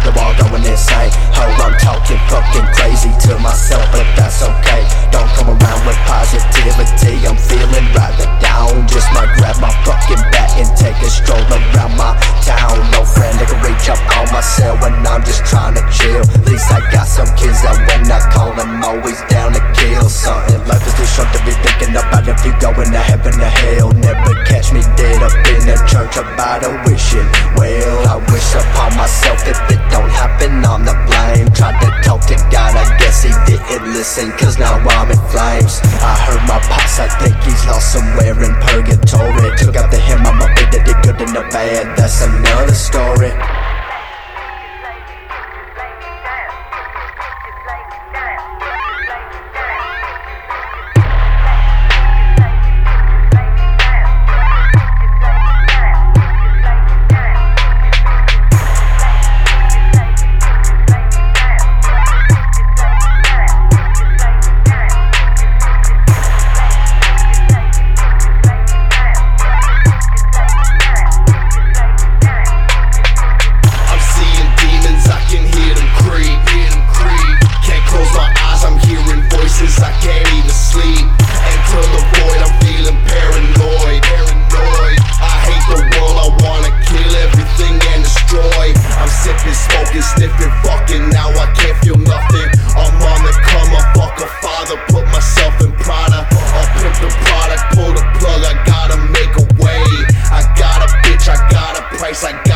the wall going insane. Oh, I'm talking fucking crazy to myself, but that's okay. Don't come around with positivity, I'm feeling rather down. Just might grab my fucking bat and take a stroll around my town. No friend that can reach up on my cell when I'm just trying to chill. At least I got some kids that when I call I'm always down to kill something. Life is too short to be thinking about if you going to heaven or hell. Never catch me dead up in a church about a wishing well. I wish upon myself, if it don't happen I'm to blame. Tried to talk to God, I guess he didn't listen, cause now I'm in flames. I heard my pops, I think he's lost somewhere in purgatory. Took out the him, I'm a bit of the good and the bad, that's another story. I can't even sleep. Enter the void, I'm feeling paranoid. I hate the world, I wanna kill everything and destroy. I'm sipping, smoking, sniffing, fucking, now I can't feel nothing. I'm on the come, I fuck a father, put myself in Prada. I'll pimp the product, pull the plug, I gotta make a way. I got a bitch, I got a price, I